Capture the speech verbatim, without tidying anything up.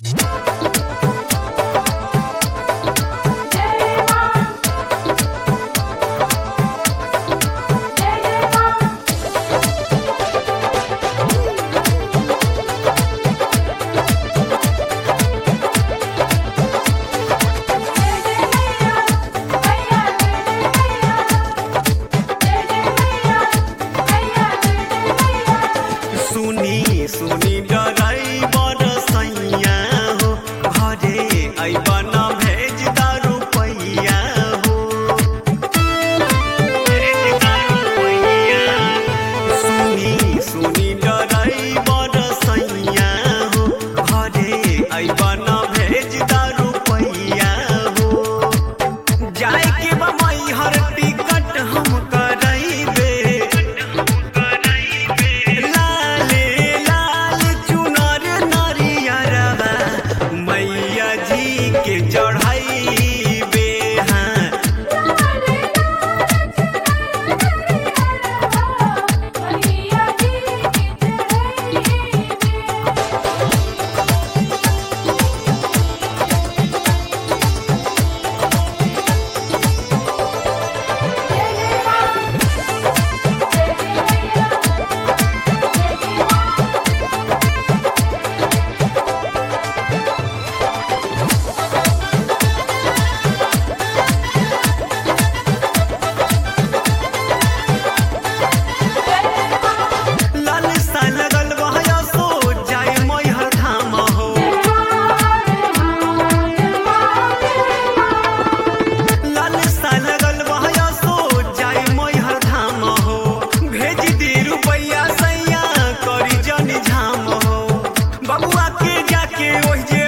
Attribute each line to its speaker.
Speaker 1: सुनी ड्राइवर सैया हो घरे अइबा न भेज दा रुपैया हो भेज दा रुपैया। सुनी सुनी ड्राइवर सैया हो घरे अइबा न भेज दा रुपैया हो। जाए के बा मैहर टिकट हम करैबे के चढ़ाइबे हाँ। बबुआ के जाके ओहि जे